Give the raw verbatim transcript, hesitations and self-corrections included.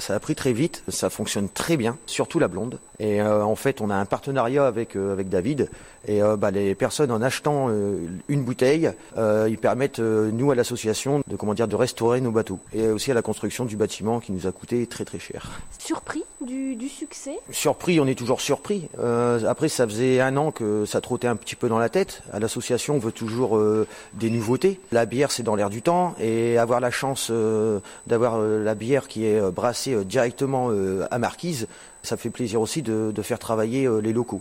Ça a pris très vite, ça fonctionne très bien, surtout la blonde. Et euh, en fait, on a un partenariat avec euh, avec David. Et euh, bah, les personnes en achetant euh, une bouteille, euh, ils permettent euh, nous à l'association de comment dire de restaurer nos bateaux et aussi à la construction du bâtiment qui nous a coûté très très cher. Surpris du, du succès ? Surpris, on est toujours surpris. Euh, après, ça faisait un an que ça trottait un petit peu dans la tête. À l'association, on veut toujours euh, des nouveautés. La bière, c'est dans l'air du temps, et avoir la chance euh, d'avoir euh, la bière qui est brassée euh, directement euh, à Marquise, ça fait plaisir aussi de, de faire travailler euh, les locaux.